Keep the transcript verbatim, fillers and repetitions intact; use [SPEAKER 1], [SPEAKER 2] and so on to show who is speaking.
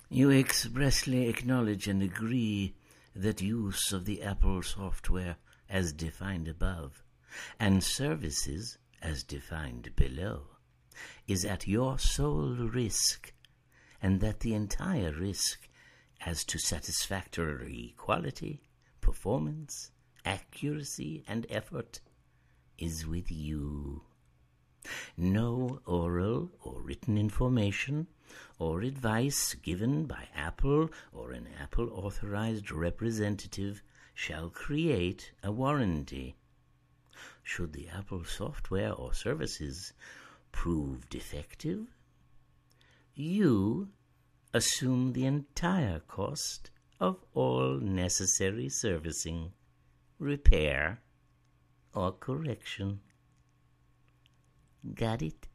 [SPEAKER 1] You expressly acknowledge and agree that use of the Apple software as defined above and services as defined below is at your sole risk, and that the entire risk as to satisfactory quality, performance, accuracy, and effort is with you. No oral or written information or advice given by Apple or an Apple-authorized representative shall create a warranty. Should the Apple software or services prove defective, you assume the entire cost of all necessary servicing, repair, or correction. Got it?